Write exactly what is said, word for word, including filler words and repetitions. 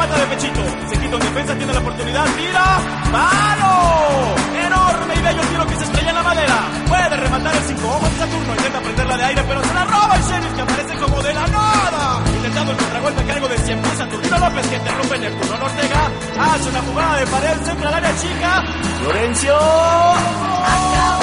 remata de pechito. Se quita en defensa, tiene la oportunidad, tira. ¡Palo! Enorme y bello tiro que se estrella en la madera. Puede rematar el cinco ojos de Saturno. Intenta prenderla de aire, pero se la roba el Sheriff, que aparece como de la nada. Intentando el contragolpe a cargo de cien pies, Saturnino López, que interrumpe Neptuno Ortega. Hace una jugada de pared, centra al área chica. Florencio. Acabó.